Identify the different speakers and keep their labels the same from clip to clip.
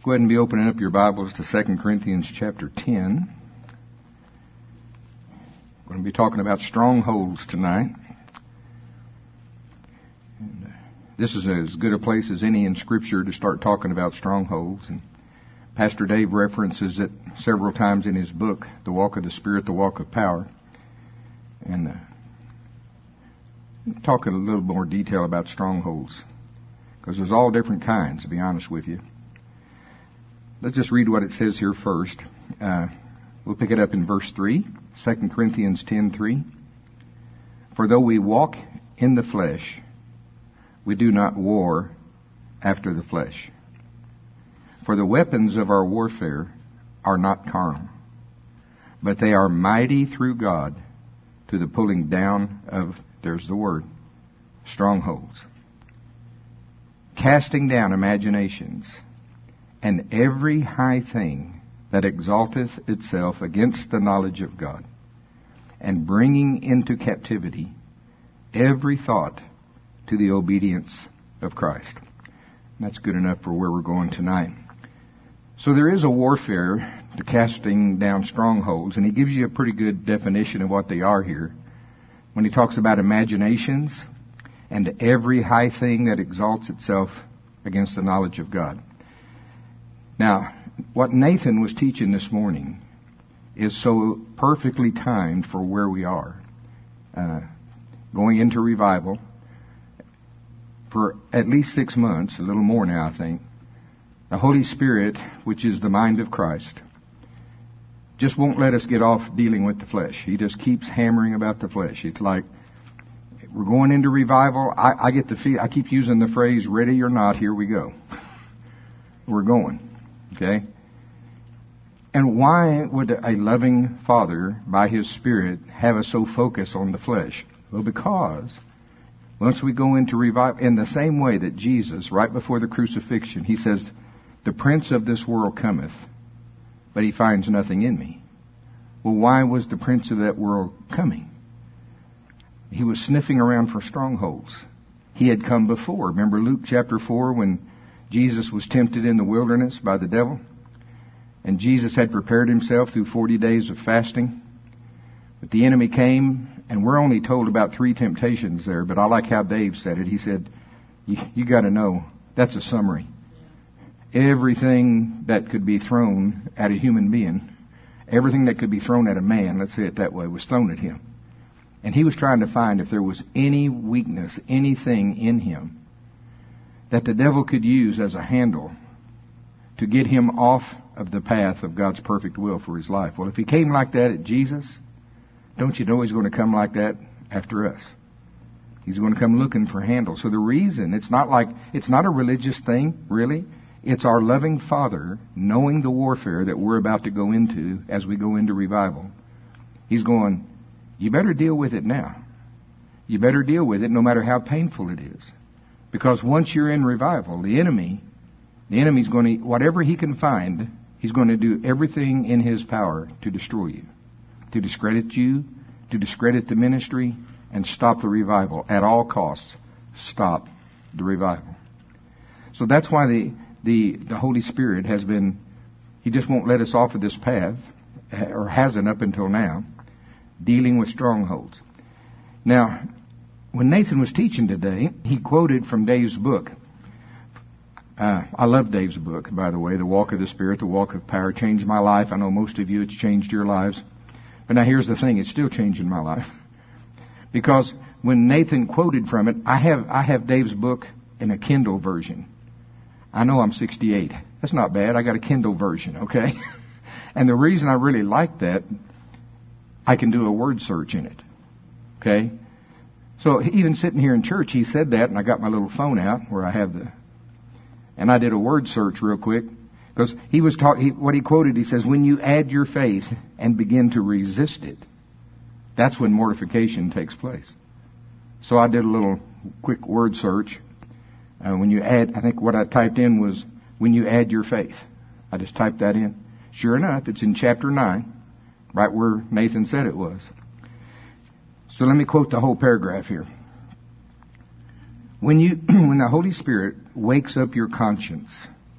Speaker 1: Go ahead and be opening up your Bibles to 2 Corinthians chapter 10. We're going to be talking about strongholds tonight. And this is as good a place as any in Scripture to start talking about strongholds. And Pastor Dave references it several times in his book, The Walk of the Spirit, The Walk of Power. And talk in a little more detail about strongholds, because there's all different kinds, to be honest with you. Let's just read what it says here first. We'll pick it up in verse 3, 2 Corinthians 10:3. For though we walk in the flesh, we do not war after the flesh. For the weapons of our warfare are not carnal, but they are mighty through God to the pulling down of, there's the word, strongholds. Casting down imaginations, and every high thing that exalteth itself against the knowledge of God, and bringing into captivity every thought to the obedience of Christ. And that's good enough for where we're going tonight. So there is a warfare to casting down strongholds, and he gives you a pretty good definition of what they are here. When he talks about imaginations and every high thing that exalts itself against the knowledge of God. Now, what Nathan was teaching this morning is so perfectly timed for where we are. Going into revival for at least 6 months, a little more now, I think. The Holy Spirit, which is the mind of Christ, just won't let us get off dealing with the flesh. He just keeps hammering about the flesh. It's like we're going into revival. I get the feel. I keep using the phrase, ready or not, here we go. We're going. Okay? And why would a loving Father, by His Spirit, have us so focused on the flesh? Well, because once we go into revival, in the same way that Jesus, right before the crucifixion, He says, the prince of this world cometh, but he finds nothing in me. Well, why was the prince of that world coming? He was sniffing around for strongholds. He had come before. Remember Luke chapter 4 when Jesus was tempted in the wilderness by the devil? And Jesus had prepared himself through 40 days of fasting. But the enemy came, and we're only told about 3 temptations there, but I like how Dave said it. He said, you got to know, that's a summary. Everything that could be thrown at a human being, everything that could be thrown at a man, let's say it that way, was thrown at him. And he was trying to find if there was any weakness, anything in him that the devil could use as a handle to get him off of the path of God's perfect will for his life. Well, if he came like that at Jesus, don't you know he's going to come like that after us? He's going to come looking for handles. So the reason, it's not a religious thing, really. It's our loving Father, knowing the warfare that we're about to go into as we go into revival. He's going, you better deal with it now. You better deal with it no matter how painful it is. Because once you're in revival, the enemy's going to, whatever he can find, he's going to do everything in his power to destroy you, to discredit the ministry, and stop the revival. At all costs, stop the revival. So that's why the Holy Spirit has been, He just won't let us off of this path, or hasn't up until now, dealing with strongholds. Now, when Nathan was teaching today, he quoted from Dave's book. I love Dave's book, by the way, The Walk of the Spirit, The Walk of Power. Changed my life. I know most of you, it's changed your lives. But now here's the thing, it's still changing my life. Because when Nathan quoted from it, I have Dave's book in a Kindle version. I know I'm 68. That's not bad. I got a Kindle version, okay? And the reason I really like that, I can do a word search in it, okay? So even sitting here in church, he said that, and I got my little phone out where I have and I did a word search real quick, because what he quoted, he says, when you add your faith and begin to resist it, that's when mortification takes place. So I did a little quick word search. When you add, I think what I typed in was, when you add your faith. I just typed that in. Sure enough, it's in chapter 9, right where Nathan said it was. So let me quote the whole paragraph here. When the Holy Spirit wakes up your conscience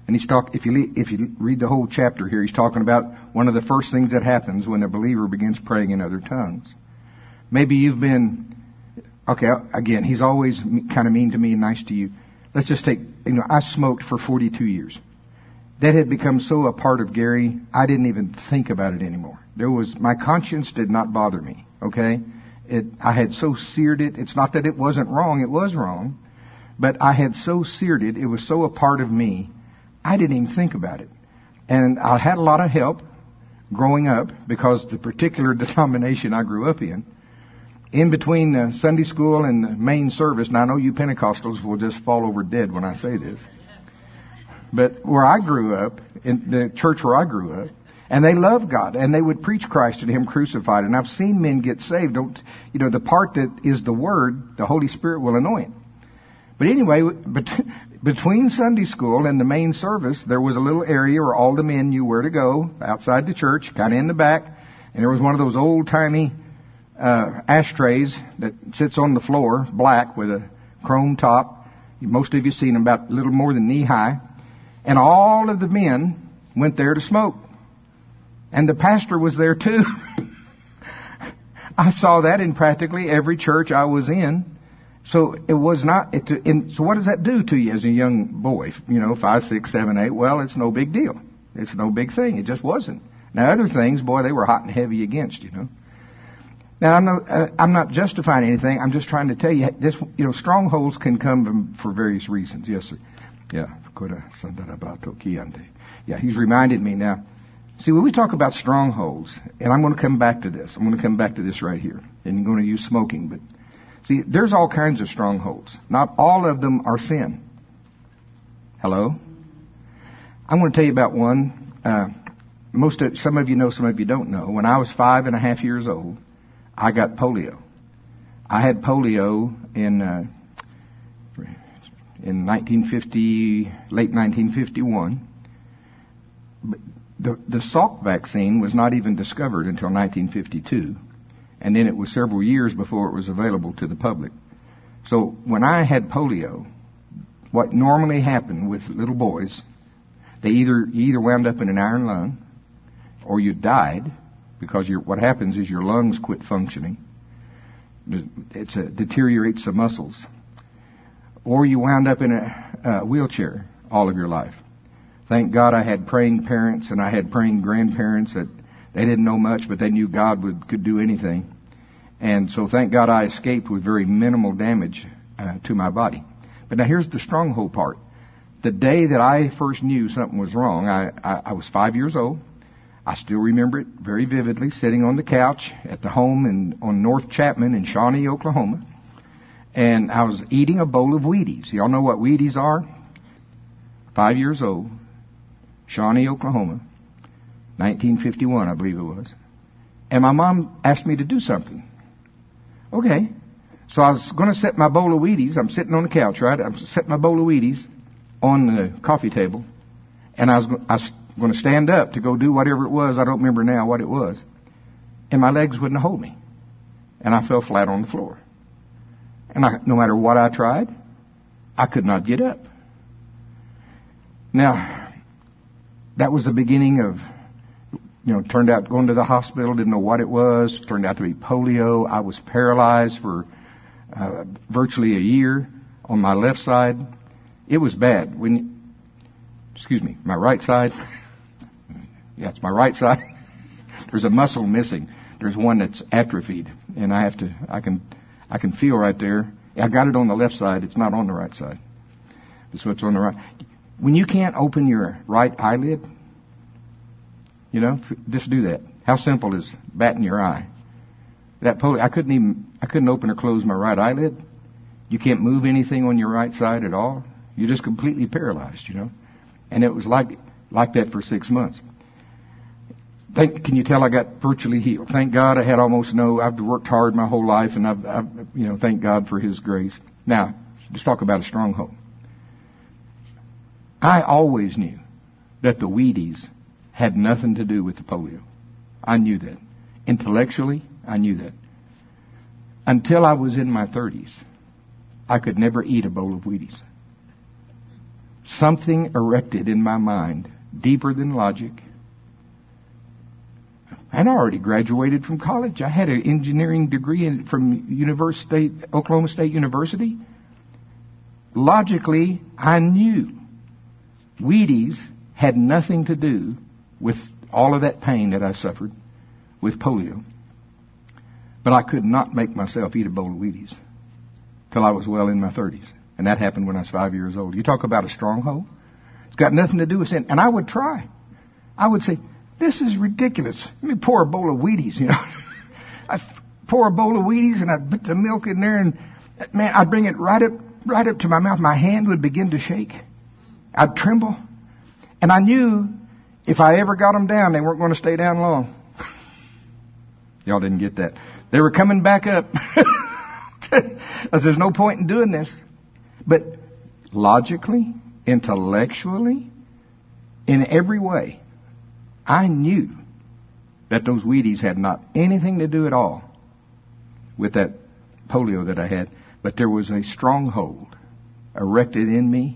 Speaker 1: And if you read the whole chapter here, he's talking about one of the first things that happens when a believer begins praying in other tongues. Maybe you've been, okay, again, he's always kind of mean to me and nice to you. Let's just take, I smoked for 42 years. That had become so a part of Gary, I didn't even think about it anymore. My conscience did not bother me, okay? I had so seared it. It's not that it wasn't wrong, it was wrong. But I had so seared it, it was so a part of me, I didn't even think about it. And I had a lot of help growing up because the particular denomination I grew up in between Sunday school and the main service, and I know you Pentecostals will just fall over dead when I say this, but where I grew up, in the church where I grew up, and they loved God, and they would preach Christ and Him crucified, and I've seen men get saved. The part that is the Word, the Holy Spirit will anoint. But anyway, between Sunday school and the main service, there was a little area where all the men knew where to go, outside the church, kind of in the back, and there was one of those old-timey ashtrays that sits on the floor, black with a chrome top. Most of you seen them about a little more than knee high. And all of the men went there to smoke. And the pastor was there too. I saw that in practically every church I was in. So it was not, so what does that do to you as a young boy? 5, 6, 7, 8. Well, it's no big deal. It's no big thing. It just wasn't. Now other things, boy, they were hot and heavy against, Now, I'm not justifying anything. I'm just trying to tell you this. Strongholds can come for various reasons. Yes, sir. Yeah. Yeah, he's reminded me now. See, when we talk about strongholds, and I'm going to come back to this. I'm going to come back to this right here. And I'm going to use smoking. But see, there's all kinds of strongholds. Not all of them are sin. Hello? I'm going to tell you about one. Some of you know, some of you don't know. When I was 5.5 years old, I got polio. I had polio in 1950, late 1951. The Salk vaccine was not even discovered until 1952, and then it was several years before it was available to the public. So when I had polio, what normally happened with little boys, you either wound up in an iron lung, or you died. Because what happens is your lungs quit functioning. It deteriorates the muscles. Or you wound up in a wheelchair all of your life. Thank God I had praying parents and I had praying grandparents that they didn't know much, but they knew God could do anything. And so thank God I escaped with very minimal damage to my body. But now here's the stronghold part. The day that I first knew something was wrong, I was 5 years old. I still remember it very vividly, sitting on the couch at the home on North Chapman in Shawnee, Oklahoma. And I was eating a bowl of Wheaties. Y'all know what Wheaties are? 5 years old, Shawnee, Oklahoma, 1951, I believe it was. And my mom asked me to do something. Okay. So I was going to set my bowl of Wheaties. I'm sitting on the couch, right? I'm setting my bowl of Wheaties on the coffee table. And I was going to stand up to go do whatever it was. I don't remember now what it was. And my legs wouldn't hold me. And I fell flat on the floor. And no matter what I tried, I could not get up. Now, that was the beginning of, turned out going to the hospital, didn't know what it was. Turned out to be polio. I was paralyzed for virtually a year on my left side. It was bad. My right side. Yeah, it's my right side. There's a muscle missing. There's one that's atrophied, and I can feel right there. I got it on the left side. It's not on the right side. So it's on the right. When you can't open your right eyelid, just do that. How simple is batting your eye? That polio, I couldn't open or close my right eyelid. You can't move anything on your right side at all. You're just completely paralyzed, And it was like that for 6 months. Can you tell I got virtually healed? Thank God I had I've worked hard my whole life, and I've thank God for His grace. Now, let's talk about a stronghold. I always knew that the Wheaties had nothing to do with the polio. I knew that. Intellectually, I knew that. Until I was in my 30s, I could never eat a bowl of Wheaties. something erected in my mind, deeper than logic. And I already graduated from college. I had an engineering degree from Oklahoma State University. Logically, I knew Wheaties had nothing to do with all of that pain that I suffered with polio. But I could not make myself eat a bowl of Wheaties till I was well in my 30s. And that happened when I was 5 years old. You talk about a stronghold. It's got nothing to do with sin. And I would try. I would say, this is ridiculous. Let me pour a bowl of Wheaties, I'd pour a bowl of Wheaties and I'd put the milk in there and, man, I'd bring it right up to my mouth. My hand would begin to shake. I'd tremble. And I knew if I ever got them down, they weren't going to stay down long. Y'all didn't get that. They were coming back up. There's no point in doing this. But logically, intellectually, in every way, I knew that those Wheaties had not anything to do at all with that polio that I had. But there was a stronghold erected in me.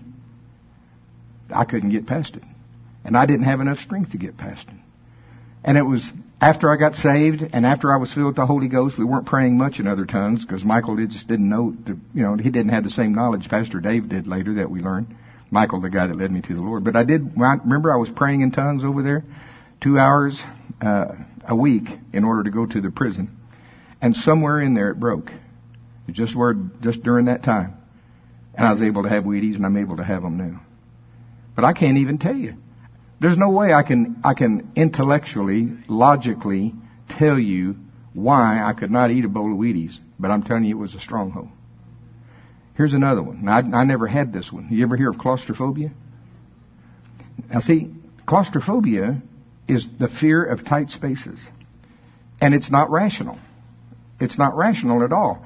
Speaker 1: I couldn't get past it. And I didn't have enough strength to get past it. And it was after I got saved and after I was filled with the Holy Ghost, we weren't praying much in other tongues because Michael just didn't know, he didn't have the same knowledge Pastor Dave did later that we learned. Michael, the guy that led me to the Lord. But I remember I was praying in tongues over there 2 hours a week in order to go to the prison. And somewhere in there it broke. Just during that time. And I was able to have Wheaties and I'm able to have them now. But I can't even tell you. There's no way I can intellectually, logically tell you why I could not eat a bowl of Wheaties. But I'm telling you it was a stronghold. Here's another one. Now, I never had this one. You ever hear of claustrophobia? Now see, claustrophobia is the fear of tight spaces. And it's not rational. It's not rational at all.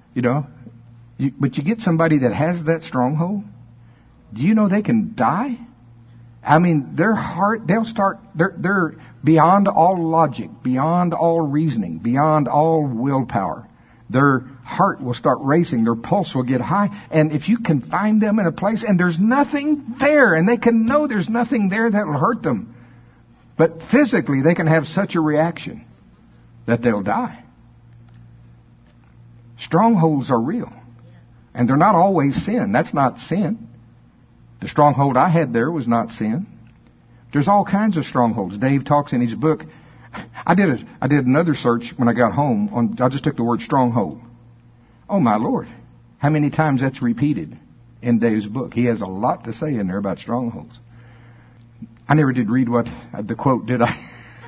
Speaker 1: But you get somebody that has that stronghold. Do you know they can die? I mean, their heart, they're beyond all logic, beyond all reasoning, beyond all willpower. Their heart will start racing, their pulse will get high, and if you can find them in a place and there's nothing there, and they can know there's nothing there that will hurt them, but physically they can have such a reaction that they'll die. Strongholds are real, and they're not always sin. That's not sin. The stronghold I had there was not sin. There's all kinds of strongholds. Dave talks in his book. I did another search when I got home. I just took the word stronghold. Oh my Lord. How many times that's repeated in Dave's book. He has a lot to say in there about strongholds. I never did read what the quote, did I?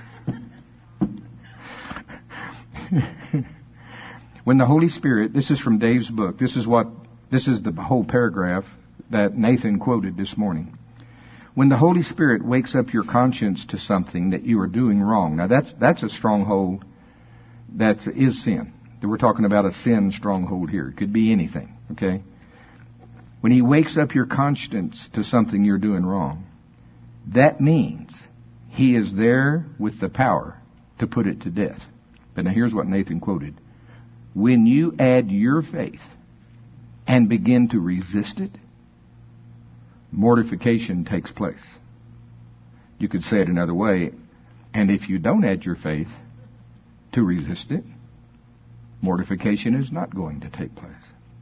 Speaker 1: When the Holy Spirit, this is from Dave's book. This is the whole paragraph that Nathan quoted this morning. When the Holy Spirit wakes up your conscience to something that you are doing wrong. Now that's a stronghold that is sin. We're talking about a sin stronghold here. It could be anything, okay? When he wakes up your conscience to something you're doing wrong, that means he is there with the power to put it to death. But now here's what Nathan quoted. When you add your faith and begin to resist it, mortification takes place. You could say it another way. And if you don't add your faith to resist it, mortification is not going to take place.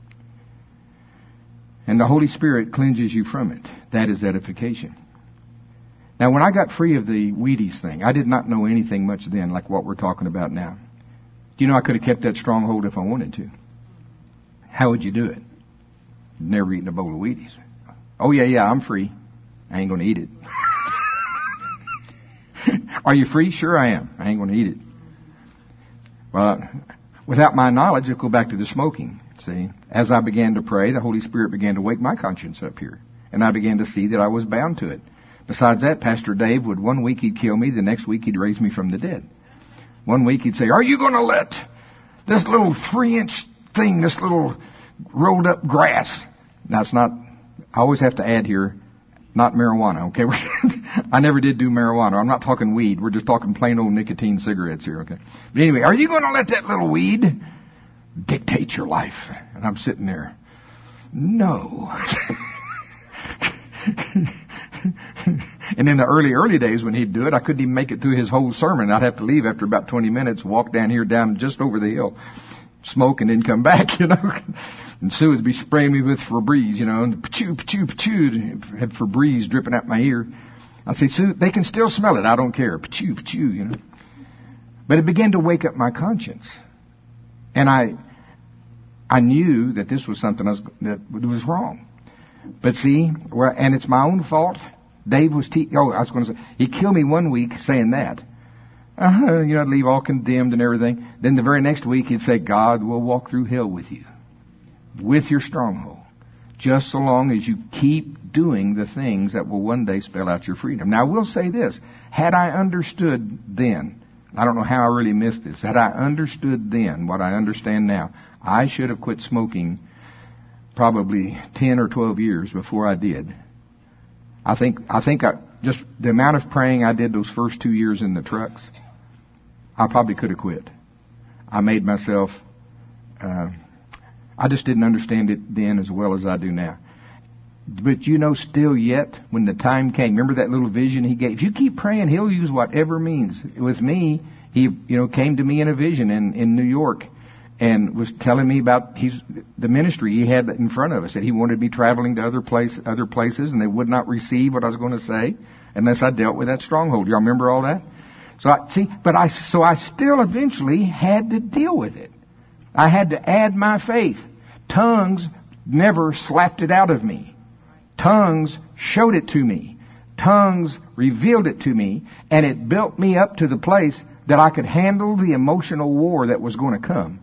Speaker 1: And the Holy Spirit cleanses you from it. That is edification. Now, when I got free of the Wheaties thing, I did not know anything much then like what we're talking about now. Do you know I could have kept that stronghold if I wanted to? How would you do it? Never eaten a bowl of Wheaties. Oh, yeah, I'm free. I ain't going to eat it. Are you free? Sure I am. I ain't going to eat it. Well, without my knowledge, it'll go back to the smoking. See, as I began to pray, the Holy Spirit began to wake my conscience up here. And I began to see that I was bound to it. Besides that, Pastor Dave would, one week he'd kill me, the next week he'd raise me from the dead. One week he'd say, are you going to let this little 3-inch thing, this little rolled up grass? Now it's not, I always have to add here, not marijuana, okay? I never did do marijuana. I'm not talking weed. We're just talking plain old nicotine cigarettes here, okay? But anyway, are you going to let that little weed dictate your life? And I'm sitting there. No. And in the early days when he'd do it, I couldn't even make it through his whole sermon. I'd have to leave after about 20 minutes, walk down just over the hill, smoke, and then come back, And Sue would be spraying me with Febreze, and pachoo, pachoo, pachoo, had Febreze dripping out my ear. I'd say, Sue, they can still smell it. I don't care. Pachoo, pachoo, But it began to wake up my conscience. And I knew that this was something that was wrong. But see, and it's my own fault. Dave was I was going to say, he killed me one week saying that. I'd leave all condemned and everything. Then the very next week he'd say, God will walk through hell with you, with your stronghold, just so long as you keep doing the things that will one day spell out your freedom. Now I will say this, had I understood then, I don't know how I really missed this, had I understood then what I understand now, I should have quit smoking probably 10 or 12 years before I did. I think just the amount of praying I did those first 2 years in the trucks, I probably could have quit. I made myself, I just didn't understand it then as well as I do now. But still yet, when the time came, remember that little vision he gave? If you keep praying, he'll use whatever means. With me, he, came to me in a vision in New York and was telling me about the ministry he had in front of us, that he wanted me traveling to other places, and they would not receive what I was going to say unless I dealt with that stronghold. Y'all remember all that? So I still eventually had to deal with it. I had to add my faith. Tongues never slapped it out of me. Tongues showed it to me. Tongues revealed it to me, and it built me up to the place that I could handle the emotional war that was going to come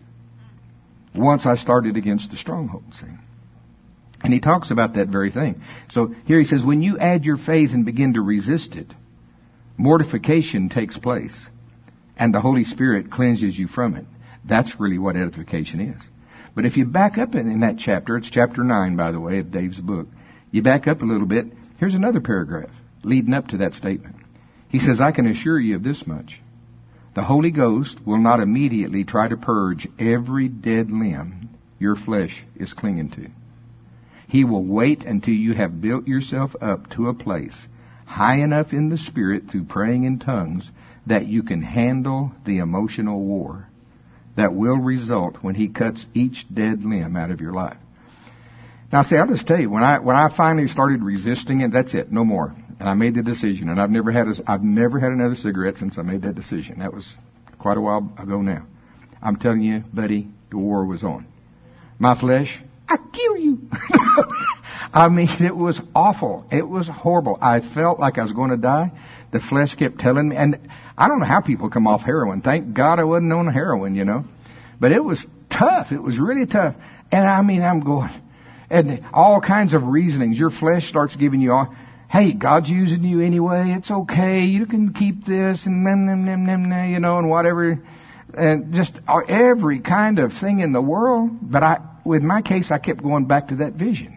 Speaker 1: once I started against the stronghold. See? And he talks about that very thing. So here he says, when you add your faith and begin to resist it, mortification takes place, and the Holy Spirit cleanses you from it. That's really what edification is. But if you back up in that chapter, it's chapter 9, by the way, of Dave's book. You back up a little bit, here's another paragraph leading up to that statement. He says, I can assure you of this much. The Holy Ghost will not immediately try to purge every dead limb your flesh is clinging to. He will wait until you have built yourself up to a place high enough in the Spirit through praying in tongues that you can handle the emotional war that will result when He cuts each dead limb out of your life. Now, see, I'll just tell you, when I finally started resisting it, that's it, no more. And I made the decision, and I've never had another cigarette since I made that decision. That was quite a while ago now. I'm telling you, buddy, the war was on. My flesh, I kill you. I mean, it was awful. It was horrible. I felt like I was going to die. The flesh kept telling me, and I don't know how people come off heroin. Thank God I wasn't on heroin, But it was tough. It was really tough. And I mean, I'm going, and all kinds of reasonings. Your flesh starts giving you all, hey, God's using you anyway. It's okay. You can keep this and and whatever. And just every kind of thing in the world. But with my case, I kept going back to that vision.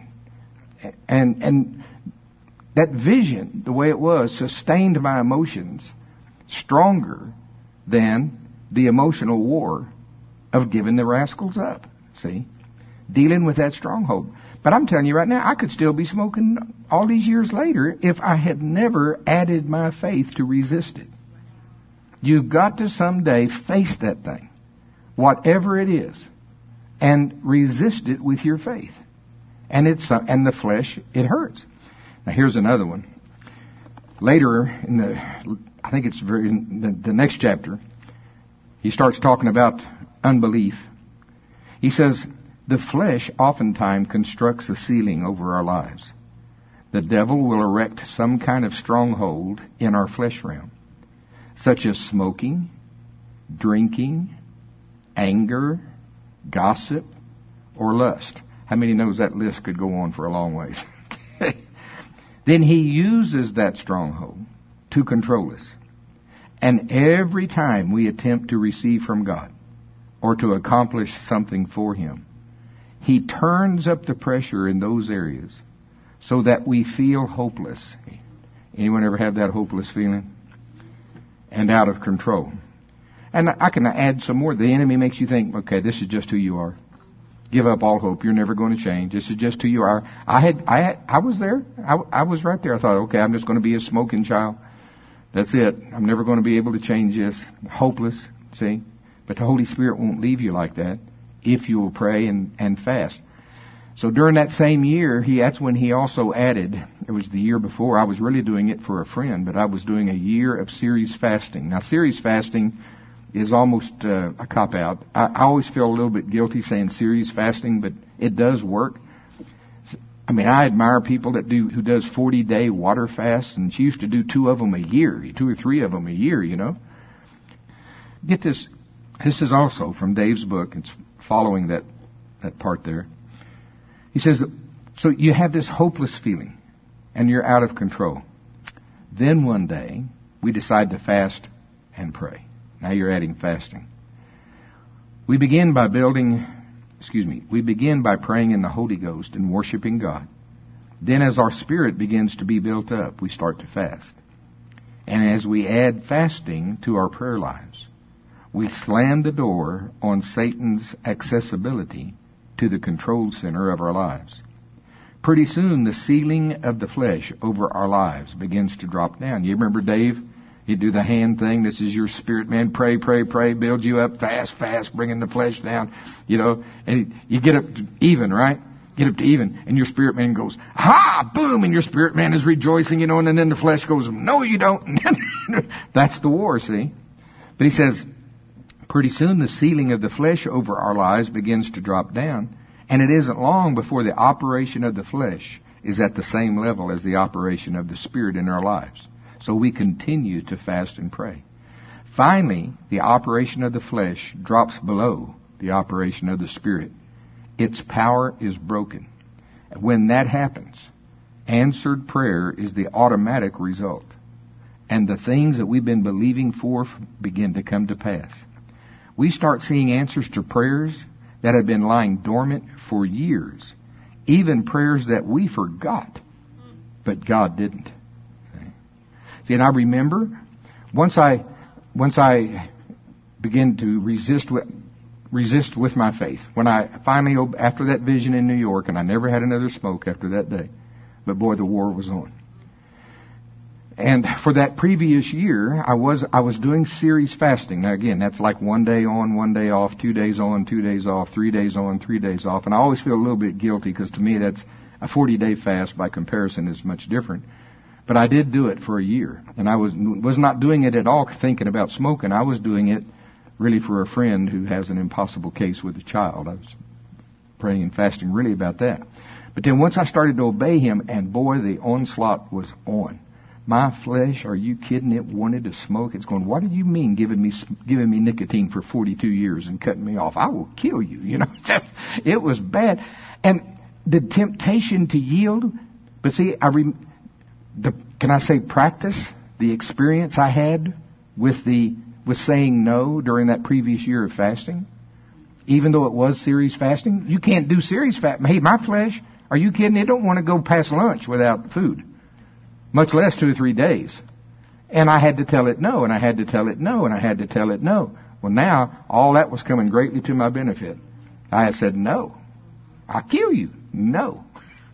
Speaker 1: And that vision, the way it was, sustained my emotions stronger than the emotional war of giving the rascals up. See? Dealing with that stronghold. But I'm telling you right now, I could still be smoking all these years later if I had never added my faith to resist it. You've got to someday face that thing, whatever it is, and resist it with your faith. And the flesh, it hurts. Now here's another one. Later I think it's the next chapter, he starts talking about unbelief. He says, the flesh oftentimes constructs a ceiling over our lives. The devil will erect some kind of stronghold in our flesh realm, such as smoking, drinking, anger, gossip, or lust. How many knows that list could go on for a long ways? Then he uses that stronghold to control us. And every time we attempt to receive from God or to accomplish something for Him, He turns up the pressure in those areas so that we feel hopeless. Anyone ever have that hopeless feeling? And out of control. And I can add some more. The enemy makes you think, okay, this is just who you are. give up all hope. You're never going to change. This is just who you are. I was there. I was right there. I thought, okay, I'm just going to be a smoking child. That's it. I'm never going to be able to change this. Hopeless, see? But the Holy Spirit won't leave you like that if you will pray and fast. So during that same year, that's when he also added, it was the year before, I was really doing it for a friend, but I was doing a year of series fasting. Now, series fasting is almost a cop-out. I always feel a little bit guilty saying series fasting, but it does work. I mean, I admire people who does 40-day water fasts, and she used to do 2 of them a year, 2 or 3 of them a year, you know. Get this. This is also from Dave's book. It's following that part there. He says, so you have this hopeless feeling, and you're out of control. Then one day, we decide to fast and pray. Now you're adding fasting. We begin by praying in the Holy Ghost and worshiping God. Then as our spirit begins to be built up, we start to fast. And as we add fasting to our prayer lives, we slam the door on Satan's accessibility to the control center of our lives. Pretty soon, the ceiling of the flesh over our lives begins to drop down. You remember Dave? He'd do the hand thing. This is your spirit man. Pray, pray, pray. Build you up. Fast, fast. Bringing the flesh down. You know, and you get up to even, right? Get up to even. And your spirit man goes, ha! Boom! And your spirit man is rejoicing, you know, and then the flesh goes, no, you don't. That's the war, see? But he says, pretty soon the ceiling of the flesh over our lives begins to drop down. And it isn't long before the operation of the flesh is at the same level as the operation of the Spirit in our lives. So we continue to fast and pray. Finally, the operation of the flesh drops below the operation of the Spirit. Its power is broken. When that happens, answered prayer is the automatic result. And the things that we've been believing for begin to come to pass. We start seeing answers to prayers that have been lying dormant for years. Even prayers that we forgot, but God didn't. See, and I remember once I began to resist with my faith. When I finally, after that vision in New York, and I never had another smoke after that day, but boy, the war was on. And for that previous year, I was doing series fasting. Now again, that's like 1 day on, 1 day off, 2 days on, 2 days off, 3 days on, 3 days off. And I always feel a little bit guilty because to me that's a 40-day fast by comparison is much different. But I did do it for a year. And I was not doing it at all thinking about smoking. I was doing it really for a friend who has an impossible case with a child. I was praying and fasting really about that. But then once I started to obey him, and boy, the onslaught was on. My flesh, are you kidding? It wanted to smoke. It's going, what do you mean giving me nicotine for 42 years and cutting me off? I will kill you, you know. It was bad. And the temptation to yield, but see, can I say practice? The experience I had with saying no during that previous year of fasting, even though it was series fasting, you can't do series fasting. Hey, my flesh, are you kidding? It don't want to go past lunch without food, much less 2 or 3 days. And I had to tell it no, and I had to tell it no, and I had to tell it no. Well, now, all that was coming greatly to my benefit. I said, no. I'll kill you. No.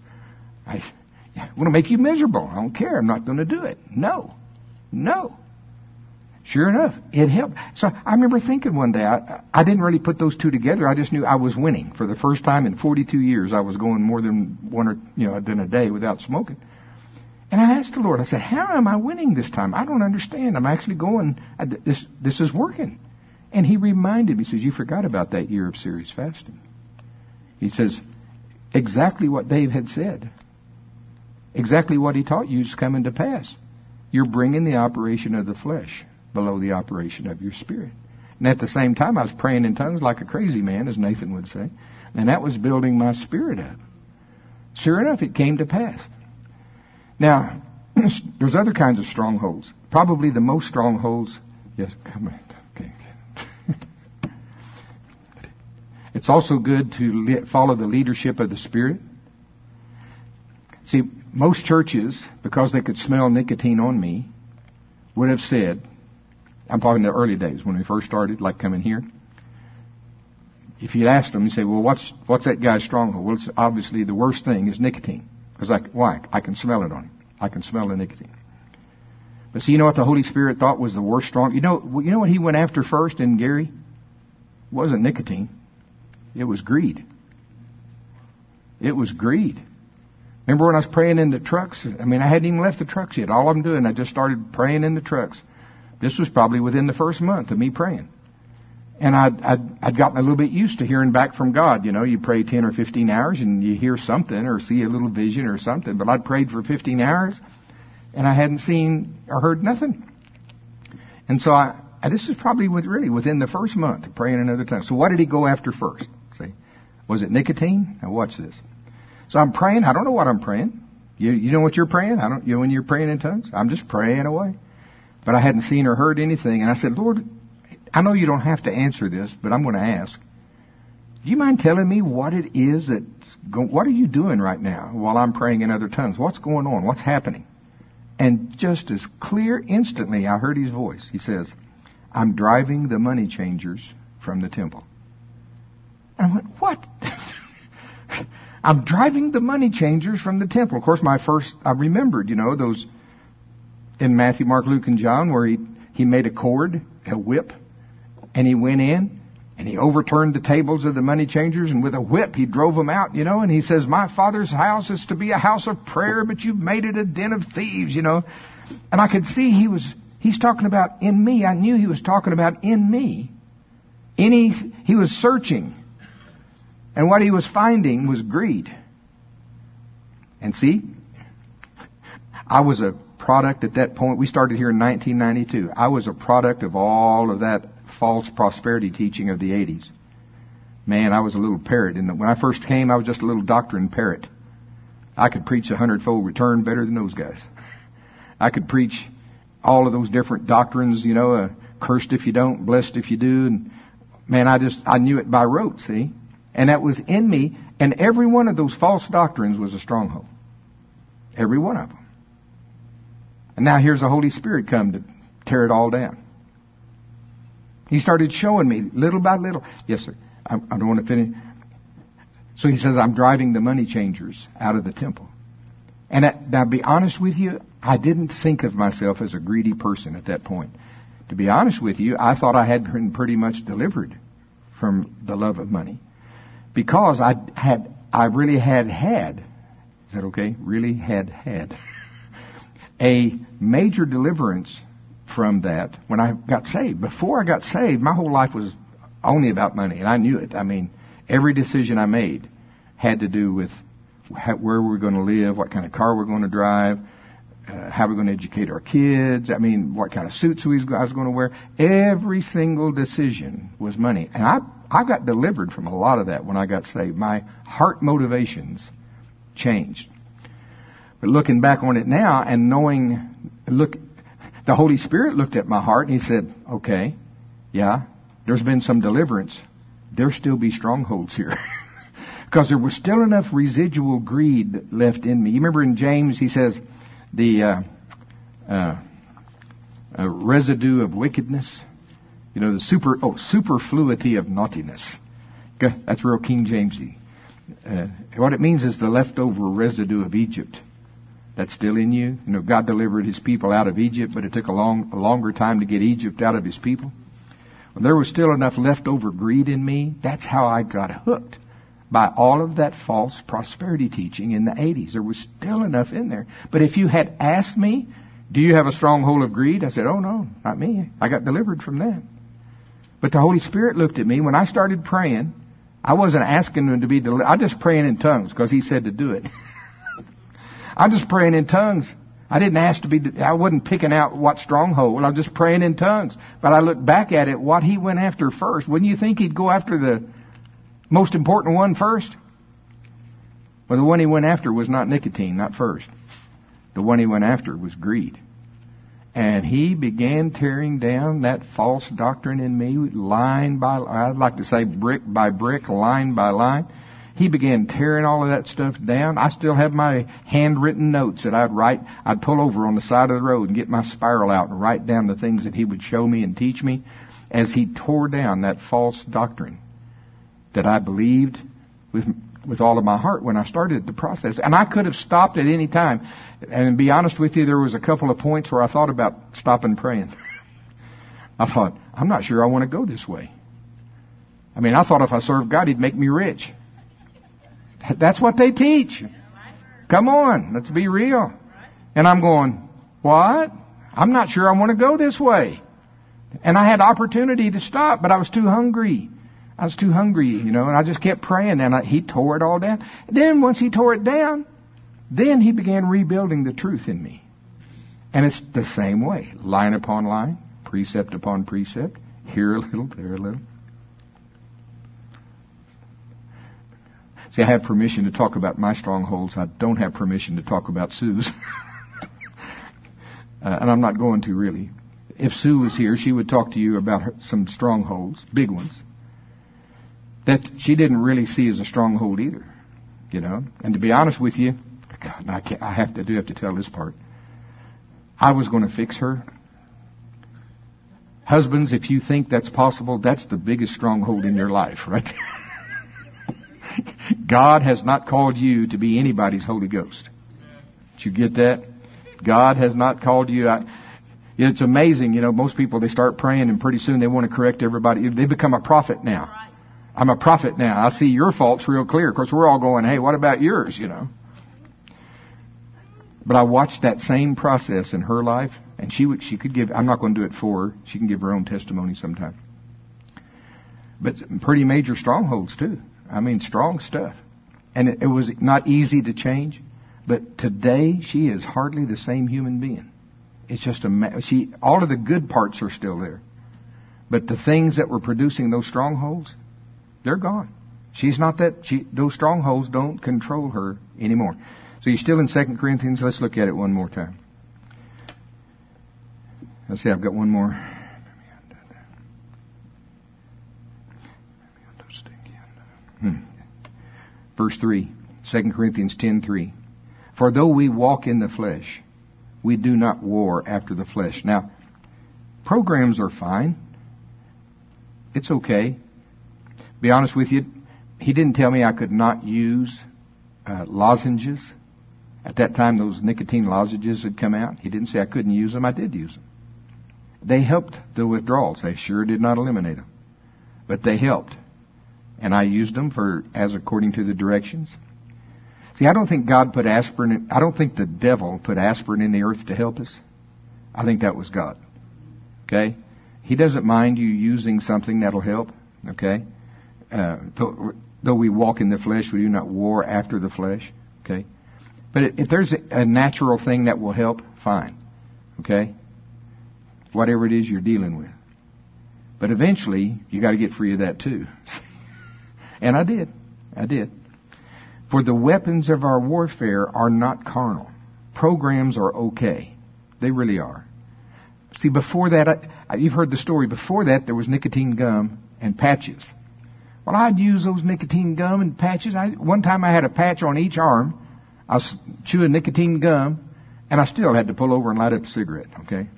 Speaker 1: I want to make you miserable. I don't care. I'm not going to do it. No. No. Sure enough, it helped. So I remember thinking one day, I didn't really put those two together. I just knew I was winning. For the first time in 42 years, I was going more than than a day without smoking. And I asked the Lord, I said, how am I winning this time? I don't understand. I'm actually going, this is working. And He reminded me, He says, you forgot about that year of series fasting. He says, exactly what Dave had said. Exactly what he taught you is coming to pass. You're bringing the operation of the flesh below the operation of your spirit. And at the same time, I was praying in tongues like a crazy man, as Nathan would say. And that was building my spirit up. Sure enough, it came to pass. Now, there's other kinds of strongholds. Probably the most strongholds... Yes, come on. Okay. It's also good to follow the leadership of the Spirit. See, most churches, because they could smell nicotine on me, would have said, I'm talking the early days when we first started, like coming here, if you asked them, you say, well, what's that guy's stronghold? Well, it's obviously the worst thing is nicotine. Because why? I can smell it on him. I can smell the nicotine. But see, you know what the Holy Spirit thought was the worst strong? You know what he went after first in Gary? It wasn't nicotine. It was greed. It was greed. Remember when I was praying in the trucks? I mean, I hadn't even left the trucks yet. All I'm doing, I just started praying in the trucks. This was probably within the first month of me praying. And I'd gotten a little bit used to hearing back from God. You know, you pray 10 or 15 hours and you hear something or see a little vision or something. But I'd prayed for 15 hours and I hadn't seen or heard nothing. And so this is probably really within the first month of praying another time. So what did he go after first? See, was it nicotine? Now watch this. So I'm praying. I don't know what I'm praying. You know what you're praying? When you're praying in tongues? I'm just praying away. But I hadn't seen or heard anything. And I said, Lord, I know you don't have to answer this, but I'm going to ask. Do you mind telling me what it is what are you doing right now while I'm praying in other tongues? What's going on? What's happening? And just as clear, instantly, I heard his voice. He says, I'm driving the money changers from the temple. And I went, what? I'm driving the money changers from the temple. Of course, I remembered, those in Matthew, Mark, Luke, and John where he made a cord, a whip, and he went in and he overturned the tables of the money changers, and with a whip he drove them out, and he says, my Father's house is to be a house of prayer, but you've made it a den of thieves, And I could see he's talking about in me. I knew he was talking about in me. He was searching. And what he was finding was greed. And see, I was a product at that point. We started here in 1992. I was a product of all of that false prosperity teaching of the 80s. Man, I was a little parrot. When I first came, I was just a little doctrine parrot. I could preach 100-fold return better than those guys. I could preach all of those different doctrines, cursed if you don't, blessed if you do. And man, I knew it by rote, see? And that was in me. And every one of those false doctrines was a stronghold. Every one of them. And now here's the Holy Spirit come to tear it all down. He started showing me little by little. Yes, sir. I don't want to finish. So he says, I'm driving the money changers out of the temple. And now, be honest with you, I didn't think of myself as a greedy person at that point. To be honest with you, I thought I had been pretty much delivered from the love of money. Because I really had, is that okay? Really had a major deliverance from that when I got saved. Before I got saved, my whole life was only about money, and I knew it. I mean, every decision I made had to do with where we're going to live, what kind of car we're going to drive, how we're going to educate our kids. I mean, what kind of suits I was going to wear. Every single decision was money. And I got delivered from a lot of that when I got saved. My heart motivations changed. But looking back on it now and the Holy Spirit looked at my heart and he said, okay, yeah, there's been some deliverance. There'll still be strongholds here. Because there was still enough residual greed left in me. You remember in James, he says, the residue of wickedness, the superfluity of naughtiness. That's real King Jamesy. What it means is the leftover residue of Egypt. That's still in you. God delivered His people out of Egypt, but it took a longer time to get Egypt out of His people. When there was still enough leftover greed in me, that's how I got hooked by all of that false prosperity teaching in the 80s. There was still enough in there. But if you had asked me, do you have a stronghold of greed? I said, oh no, not me. I got delivered from that. But the Holy Spirit looked at me. When I started praying, I wasn't asking Him to be delivered. I just praying in tongues because He said to do it. I'm just praying in tongues. I didn't ask to be, I wasn't picking out what stronghold. I'm just praying in tongues. But I look back at it, what He went after first. Wouldn't you think He'd go after the most important one first? Well, the one He went after was not nicotine, not first. The one He went after was greed. And He began tearing down that false doctrine in me, line by line. I'd like to say brick by brick, line by line. He began tearing all of that stuff down. I still have my handwritten notes that I'd write. I'd pull over on the side of the road and get my spiral out and write down the things that He would show me and teach me as He tore down that false doctrine. that I believed with all of my heart when I started the process. And I could have stopped at any time. And to be honest with you, there was a couple of points where I thought about stopping praying. I thought, I'm not sure I want to go this way. I mean, I thought if I served God, He'd make me rich. That's what they teach. Come on, let's be real. And I'm going, what? I'm not sure I want to go this way. And I had opportunity to stop, but I was too hungry. I was too hungry, and I just kept praying, and He tore it all down. Then once He tore it down, then He began rebuilding the truth in me. And it's the same way, line upon line, precept upon precept, here a little, there a little. See, I have permission to talk about my strongholds. I don't have permission to talk about Sue's. And I'm not going to, really. If Sue was here, she would talk to you about some strongholds, big ones, that she didn't really see as a stronghold either, And to be honest with you, God, I have to tell this part. I was going to fix her. Husbands, if you think that's possible, that's the biggest stronghold in your life, right there. God has not called you to be anybody's Holy Ghost. Did you get that? God has not called you. It's amazing, most people, they start praying and pretty soon they want to correct everybody. They become a prophet now. I'm a prophet now. I see your faults real clear. Of course, we're all going, hey, what about yours, But I watched that same process in her life, and she could give, I'm not going to do it for her. She can give her own testimony sometime. But pretty major strongholds too. I mean, strong stuff. And it was not easy to change. But today, she is hardly the same human being. It's just all of the good parts are still there. But the things that were producing those strongholds, they're gone. She's not those strongholds don't control her anymore. So you're still in 2 Corinthians. Let's look at it one more time. Let's see, I've got one more. Verse 3, 2 Corinthians 10:3. For though we walk in the flesh, we do not war after the flesh. Now, programs are fine. It's okay. Be honest with you, He didn't tell me I could not use lozenges. At that time, those nicotine lozenges had come out. He didn't say I couldn't use them. I did use them. They helped the withdrawals. They sure did not eliminate them. But they helped. And I used them as according to the directions. See, I don't think God put aspirin I don't think the devil put aspirin in the earth to help us. I think that was God. Okay? He doesn't mind you using something that'll help. Okay? Though we walk in the flesh, we do not war after the flesh. Okay? But if there's a natural thing that will help, fine. Okay? Whatever it is you're dealing with. But eventually, you got to get free of that too. And I did. For the weapons of our warfare are not carnal. Programs are okay. They really are. See, before that, you've heard the story. Before that, there was nicotine gum and patches. Well, I'd use those nicotine gum and patches. One time I had a patch on each arm. I was chewing nicotine gum, and I still had to pull over and light up a cigarette, okay?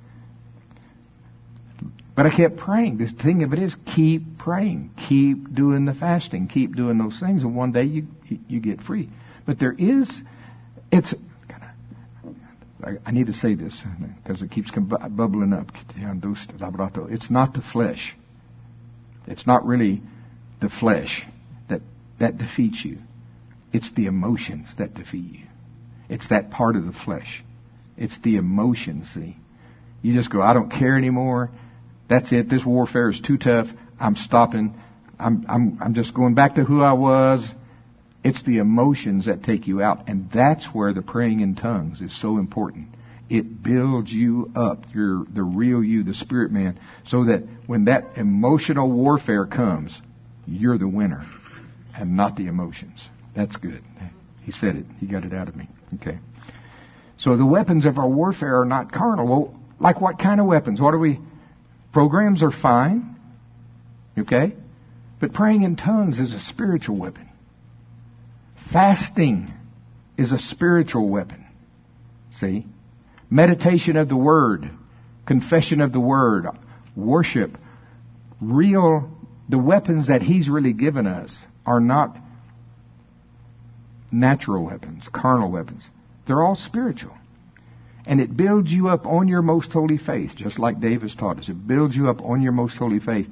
Speaker 1: But I kept praying. The thing of it is, keep praying. Keep doing the fasting. Keep doing those things, and one day you get free. But I need to say this, because it keeps bubbling up. It's not the flesh. It's not really the flesh that defeats you. It's the emotions that defeat you. It's that part of the flesh. It's the emotions, see. You just go, I don't care anymore. That's it. This warfare is too tough. I'm stopping. I'm just going back to who I was. It's the emotions that take you out. And that's where the praying in tongues is so important. It builds you up, the real you, the spirit man, so that when that emotional warfare comes, you're the winner and not the emotions. That's good. He said it. He got it out of me. Okay. So the weapons of our warfare are not carnal. Well, like what kind of weapons? Programs are fine. Okay? But praying in tongues is a spiritual weapon. Fasting is a spiritual weapon. See? Meditation of the Word, confession of the Word, worship, real the weapons that He's really given us are not natural weapons, carnal weapons. They're all spiritual. And it builds you up on your most holy faith, just like David's taught us. It builds you up on your most holy faith.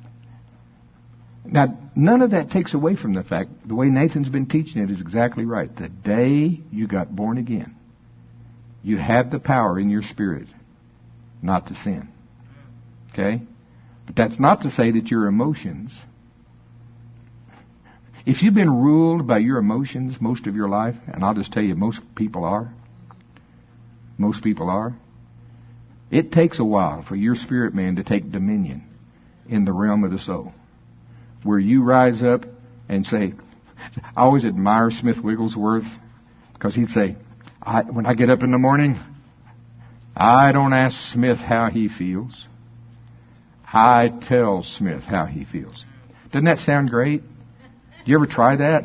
Speaker 1: Now, none of that takes away from the fact, the way Nathan's been teaching it is exactly right. The day you got born again, you have the power in your spirit not to sin. Okay? But that's not to say that your emotions... If you've been ruled by your emotions most of your life, and I'll just tell you, most people are, it takes a while for your spirit man to take dominion in the realm of the soul, where you rise up and say, I always admire Smith Wigglesworth, because he'd say, when I get up in the morning, I don't ask Smith how he feels. I tell Smith how he feels. Doesn't that sound great? Do you ever try that?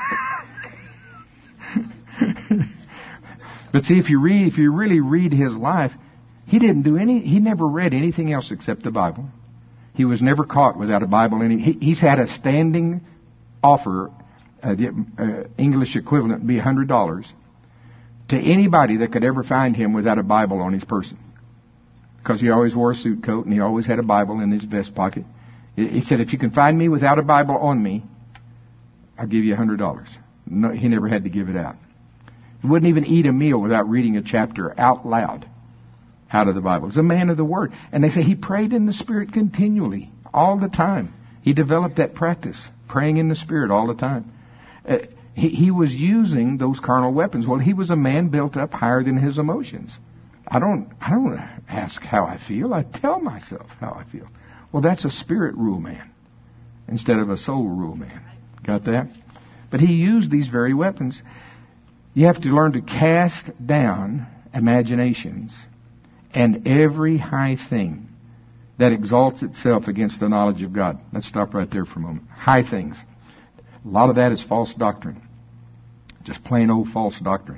Speaker 1: But see, if you really read his life, he never read anything else except the Bible. He was never caught without a Bible. He's had a standing offer, the English equivalent would be $100, to anybody that could ever find him without a Bible on his person. Because he always wore a suit coat and he always had a Bible in his vest pocket. He said, if you can find me without a Bible on me, I'll give you $100. No, he never had to give it out. He wouldn't even eat a meal without reading a chapter out loud out of the Bible. He's a man of the Word. And they say he prayed in the Spirit continually, all the time. He developed that practice, praying in the Spirit all the time. He was using those carnal weapons. Well, he was a man built up higher than his emotions. I don't ask how I feel. I tell myself how I feel. Well, that's a spirit rule man instead of a soul rule man. Got that? But he used these very weapons. You have to learn to cast down imaginations and every high thing that exalts itself against the knowledge of God. Let's stop right there for a moment. High things. A lot of that is false doctrine. Just plain old false doctrine.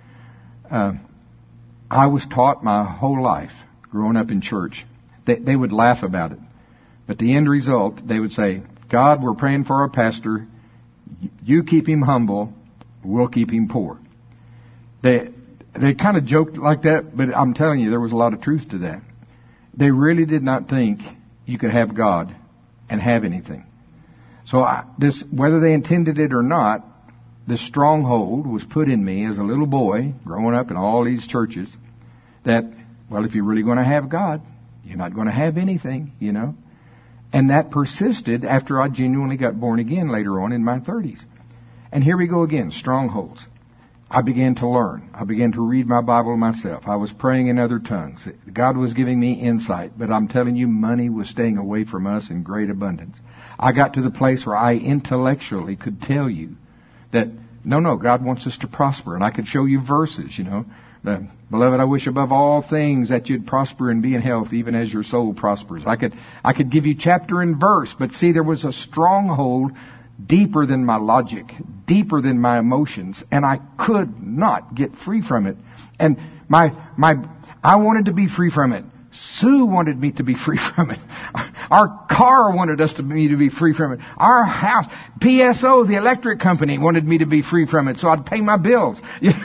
Speaker 1: I was taught my whole life, growing up in church, they would laugh about it. But the end result, they would say, God, we're praying for our pastor. You keep him humble. We'll keep him poor. They kind of joked like that, but I'm telling you, there was a lot of truth to that. They really did not think you could have God and have anything. So whether they intended it or not, this stronghold was put in me as a little boy, growing up in all these churches, that, well, if you're really going to have God, you're not going to have anything, you know. And that persisted after I genuinely got born again later on in my 30s. And here we go again, strongholds. I began to learn. I began to read my Bible myself. I was praying in other tongues. God was giving me insight, but I'm telling you, money was staying away from us in great abundance. I got to the place where I intellectually could tell you that, no, God wants us to prosper. And I could show you verses, you know. Beloved, I wish above all things that you'd prosper and be in health, even as your soul prospers. I could give you chapter and verse, but see, there was a stronghold deeper than my logic, deeper than my emotions, and I could not get free from it. And I wanted to be free from it. Sue wanted me to be free from it. Our car wanted me to be free from it. Our house, PSO, the electric company, wanted me to be free from it so I'd pay my bills.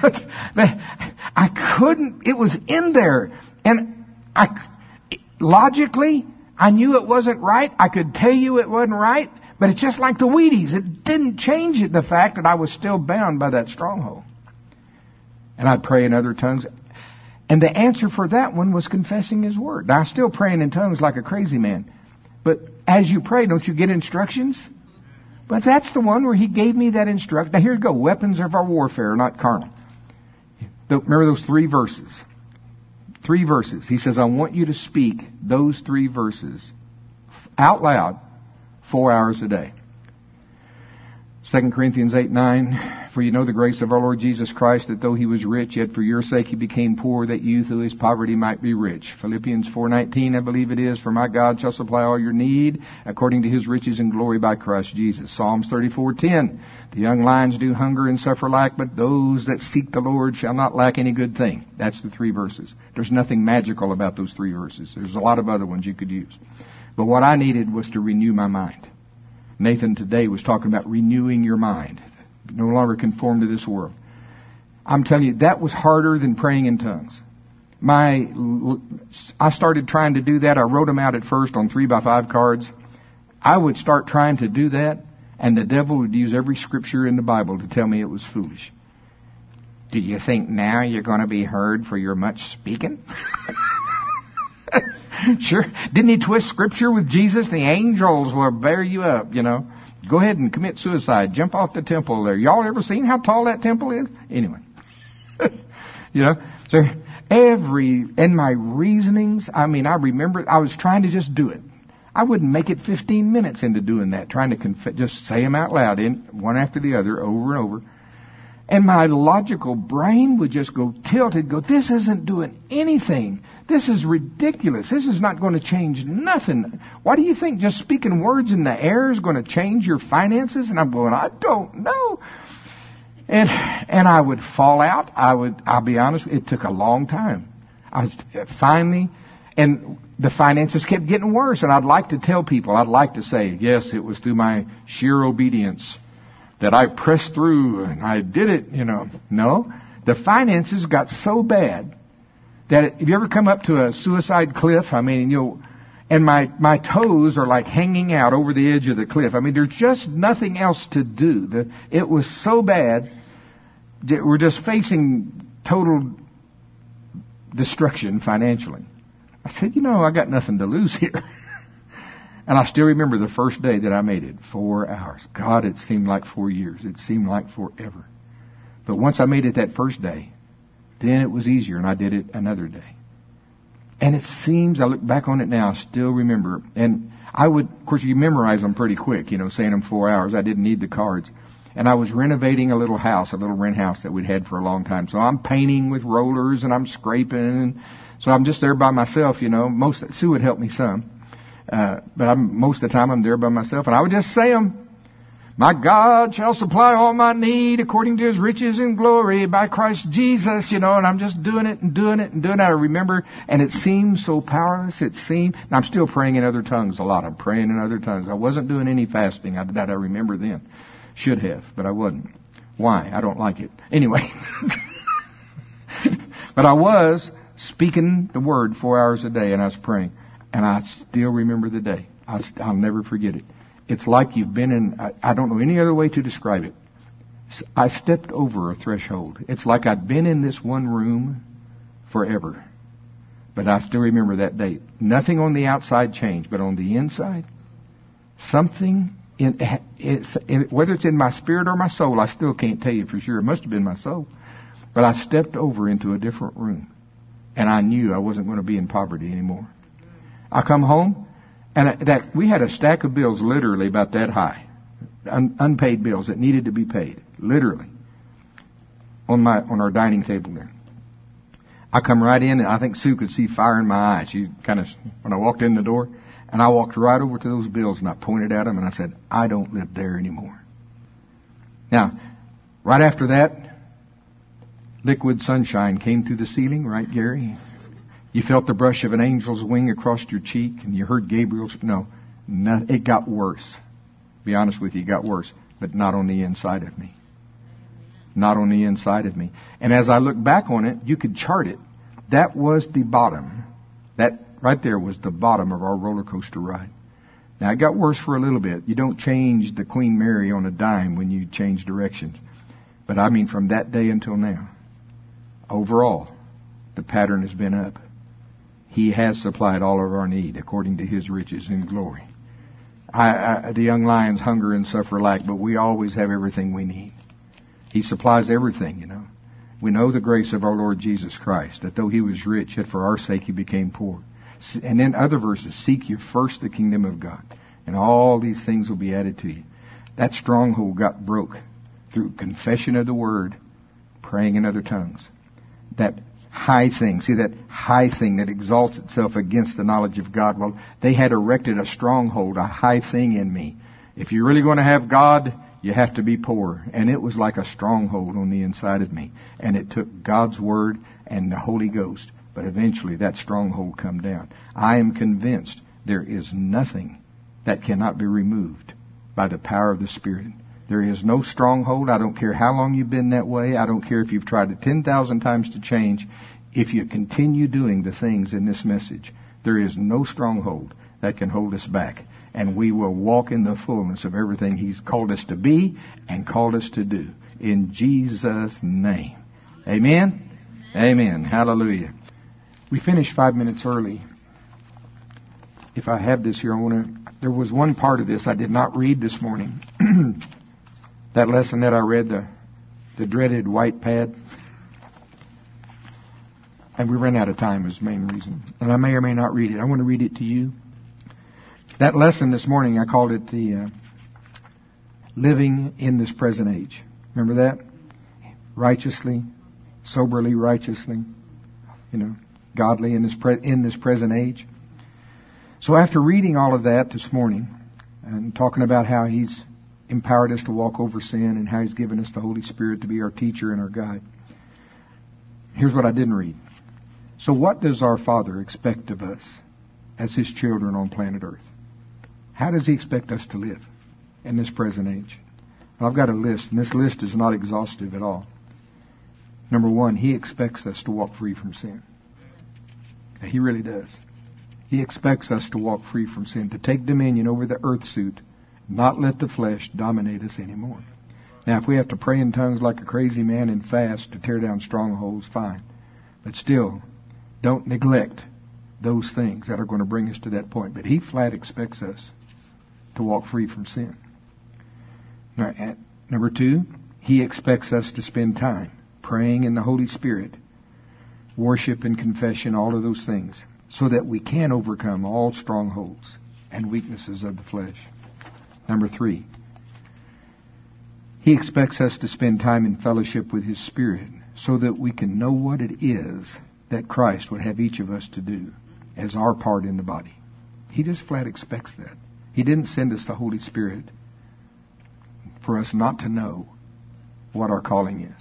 Speaker 1: I couldn't. It was in there. And logically, I knew it wasn't right. I could tell you it wasn't right. But it's just like the Wheaties. It didn't change the fact that I was still bound by that stronghold. And I'd pray in other tongues. And the answer for that one was confessing His Word. Now, I'm still praying in tongues like a crazy man. But as you pray, don't you get instructions? But that's the one where He gave me that instruction. Now, here you go. Weapons of our warfare, not carnal. Remember those 3 verses. 3 verses. He says, I want you to speak those 3 verses out loud 4 hours a day. 2 Corinthians 8:9. For you know the grace of our Lord Jesus Christ, that though He was rich, yet for your sake He became poor, that you through His poverty might be rich. Philippians 4:19, I believe it is, for my God shall supply all your need according to His riches and glory by Christ Jesus. Psalms 34:10, the young lions do hunger and suffer lack, but those that seek the Lord shall not lack any good thing. That's the 3 verses. There's nothing magical about those 3 verses. There's a lot of other ones you could use. But what I needed was to renew my mind. Nathan today was talking about renewing your mind. No longer conform to this world. I'm telling you, that was harder than praying in tongues. I started trying to do that. I wrote them out at first on 3x5 cards. I would start trying to do that, and the devil would use every scripture in the Bible to tell me it was foolish. Do you think now you're going to be heard for your much speaking? Sure. Didn't he twist scripture with Jesus? The angels will bear you up, Go ahead and commit suicide. Jump off the temple there. Y'all ever seen how tall that temple is? Anyway. So in my reasonings, I remember I was trying to just do it. I wouldn't make it 15 minutes into doing that, trying to just say them out loud, one after the other, over and over. And my logical brain would just go tilted, this isn't doing anything. This is ridiculous. This is not going to change nothing. Why do you think just speaking words in the air is going to change your finances? And I'm going, I don't know. And I would fall out. I'll be honest, it took a long time. I was finally, and the finances kept getting worse. And I'd like to tell people, I'd like to say, yes, it was through my sheer obedience that I pressed through and I did it, No, the finances got so bad that if you ever come up to a suicide cliff, and my toes are like hanging out over the edge of the cliff. There's just nothing else to do. It was so bad that we're just facing total destruction financially. I said, I got nothing to lose here. And I still remember the first day that I made it, 4 hours. God, it seemed like 4 years. It seemed like forever. But once I made it that first day, then it was easier, and I did it another day. And it seems, I look back on it now, I still remember. And I would, of course, you memorize them pretty quick, saying them 4 hours. I didn't need the cards. And I was renovating a little house, a little rent house that we'd had for a long time. So I'm painting with rollers, and I'm scraping. And so I'm just there by myself, Sue would help me some. But most of the time I'm there by myself. And I would just say them. My God shall supply all my need according to His riches and glory by Christ Jesus, and I'm just doing it and doing it and doing it. I remember, and it seemed so powerless. And I'm still praying in other tongues a lot. I'm praying in other tongues. I wasn't doing any fasting. That I remember then. Should have, but I wasn't. Why? I don't like it. Anyway. But I was speaking the word 4 hours a day, and I was praying. And I still remember the day. I'll never forget it. It's like you've been in, I don't know any other way to describe it. I stepped over a threshold. It's like I'd been in this one room forever. But I still remember that day. Nothing on the outside changed, but on the inside, something, whether it's in my spirit or my soul, I still can't tell you for sure. It must have been my soul. But I stepped over into a different room. And I knew I wasn't going to be in poverty anymore. I come home, and we had a stack of bills literally about that high. Unpaid bills that needed to be paid. Literally. On our dining table there. I come right in, and I think Sue could see fire in my eyes. She when I walked in the door, and I walked right over to those bills, and I pointed at them, and I said, I don't live there anymore. Now, right after that, liquid sunshine came through the ceiling, right, Gary? You felt the brush of an angel's wing across your cheek, and you heard Gabriel's... No, it got worse. Be honest with you, it got worse. But not on the inside of me. Not on the inside of me. And as I look back on it, you could chart it. That was the bottom. That right there was the bottom of our roller coaster ride. Now, it got worse for a little bit. You don't change the Queen Mary on a dime when you change directions. But from that day until now, overall, the pattern has been up. He has supplied all of our need according to His riches and glory. The young lions hunger and suffer lack, but we always have everything we need. He supplies everything, We know the grace of our Lord Jesus Christ, that though He was rich, yet for our sake He became poor. And then other verses, seek ye first the kingdom of God, and all these things will be added to you. That stronghold got broke through confession of the Word, praying in other tongues. That high thing. See, that high thing that exalts itself against the knowledge of God. Well, they had erected a stronghold, a high thing in me. If you're really going to have God, you have to be poor. And it was like a stronghold on the inside of me. And it took God's Word and the Holy Ghost. But eventually that stronghold come down. I am convinced there is nothing that cannot be removed by the power of the Spirit. There is no stronghold. I don't care how long you've been that way. I don't care if you've tried it 10,000 times to change. If you continue doing the things in this message, there is no stronghold that can hold us back. And we will walk in the fullness of everything He's called us to be and called us to do. In Jesus' name. Amen? Amen. Hallelujah. We finished 5 minutes early. If I have this here, there was one part of this I did not read this morning. That lesson that I read, the dreaded white pad. And we ran out of time is the main reason. And I may or may not read it. I want to read it to you. That lesson this morning, I called it the living in this present age. Remember that? Righteously, soberly, righteously, godly in this present age. So after reading all of that this morning and talking about how He's empowered us to walk over sin and how He's given us the Holy Spirit to be our teacher and our guide, here's what I didn't read. So what does our Father expect of us as His children on planet Earth? How does He expect us to live in this present age? Well, I've got a list, and this list is not exhaustive at all. Number one, He expects us to walk free from sin. He really does. He expects us to walk free from sin, to take dominion over the earth suit, not let the flesh dominate us anymore. Now, if we have to pray in tongues like a crazy man and fast to tear down strongholds, fine. But still, don't neglect those things that are going to bring us to that point. But He flat expects us to walk free from sin. Now, number two, He expects us to spend time praying in the Holy Spirit, worship and confession, all of those things, so that we can overcome all strongholds and weaknesses of the flesh. Number three, He expects us to spend time in fellowship with His Spirit so that we can know what it is that Christ would have each of us to do as our part in the body. He just flat expects that. He didn't send us the Holy Spirit for us not to know what our calling is.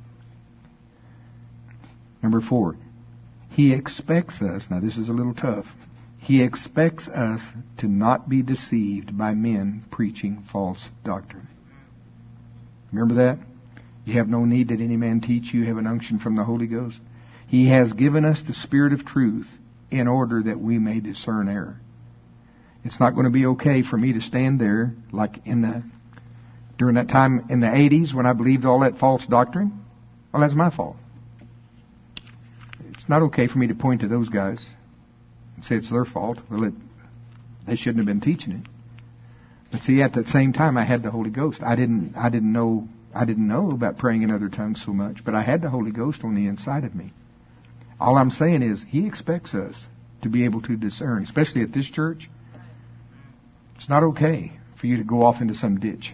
Speaker 1: Number four, He expects us, now this is a little tough, He expects us to not be deceived by men preaching false doctrine. Remember that? You have no need that any man teach you. You have an unction from the Holy Ghost. He has given us the Spirit of truth in order that we may discern error. It's not going to be okay for me to stand there like during that time in the 80s when I believed all that false doctrine. Well, that's my fault. It's not okay for me to point to those guys and say it's their fault. Well, they shouldn't have been teaching it. But see, at the same time, I had the Holy Ghost. I didn't know about praying in other tongues so much, but I had the Holy Ghost on the inside of me. All I'm saying is, He expects us to be able to discern, especially at this church. It's not okay for you to go off into some ditch.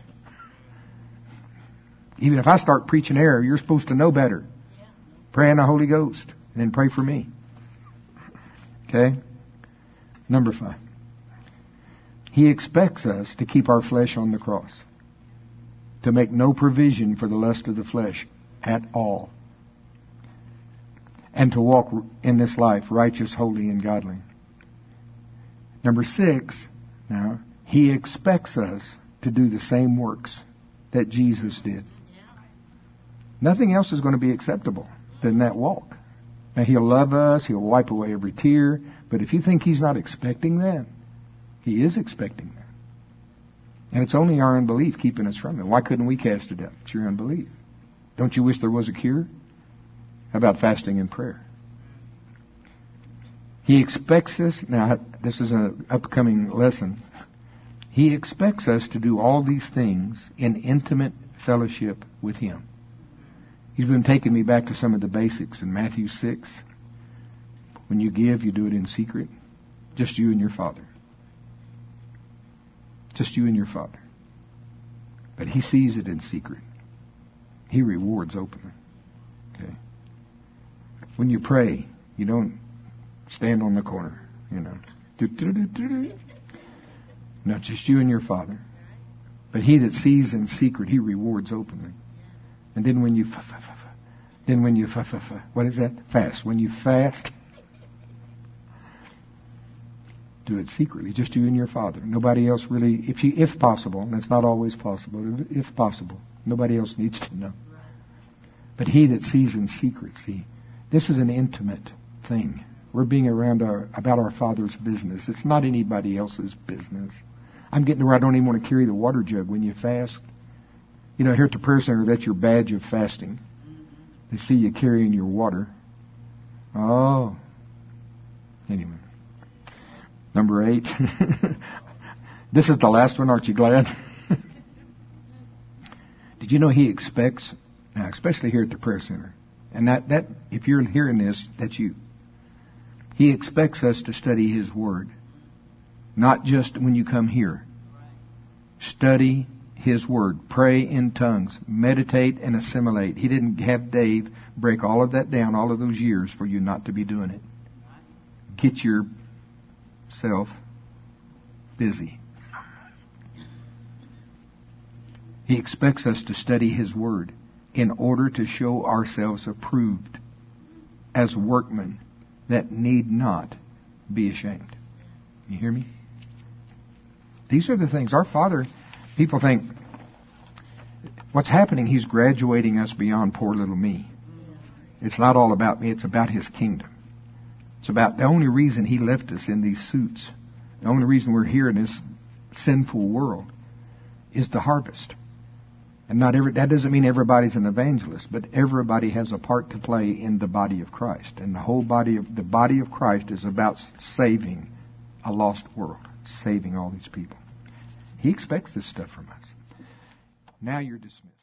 Speaker 1: Even if I start preaching error, you're supposed to know better. Pray in the Holy Ghost, and then pray for me. Okay? Number 5. He expects us to keep our flesh on the cross, to make no provision for the lust of the flesh at all, and to walk in this life righteous, holy, and godly. Number 6, now, He expects us to do the same works that Jesus did. Nothing else is going to be acceptable than that walk. Now, He'll love us, He'll wipe away every tear, but if you think He's not expecting that, He is expecting that. And it's only our unbelief keeping us from it. Why couldn't we cast it out? It's your unbelief. Don't you wish there was a cure? How about fasting and prayer? He expects us, now this is an upcoming lesson, He expects us to do all these things in intimate fellowship with Him. He's been taking me back to some of the basics in Matthew 6. When you give, you do it in secret. Just you and your Father. Just you and your Father. But He sees it in secret. He rewards openly. Okay. When you pray, you don't stand on the corner, No, just you and your Father. But He that sees in secret, He rewards openly. And then when you what is that? Fast. When you fast, Do it secretly, just you and your Father. Nobody else really, if possible, and it's not always possible, if possible, nobody else needs to know. But he that sees in secret, this is an intimate thing. We're being about our Father's business. It's not anybody else's business. I'm getting to where I don't even want to carry the water jug when you fast. You know, here at the prayer center, that's your badge of fasting. They see you carrying your water. Oh. Anyway. Number 8. This is the last one, aren't you glad? Did you know he expects, now especially here at the prayer center, and that if you're hearing this, that's you. He expects us to study His Word. Not just when you come here. Study His Word. Pray in tongues. Meditate and assimilate. He didn't have Dave break all of that down all of those years for you not to be doing it. Get yourself busy. He expects us to study His Word in order to show ourselves approved as workmen that need not be ashamed. You hear me? These are the things. Our Father, people think, what's happening, He's graduating us beyond poor little me. It's not all about me. It's about His kingdom. It's about the only reason He left us in these suits. The only reason we're here in this sinful world is to harvest. And that doesn't mean everybody's an evangelist, but everybody has a part to play in the body of Christ. And the body of Christ is about saving a lost world, saving all these people. He expects this stuff from us. Now you're dismissed.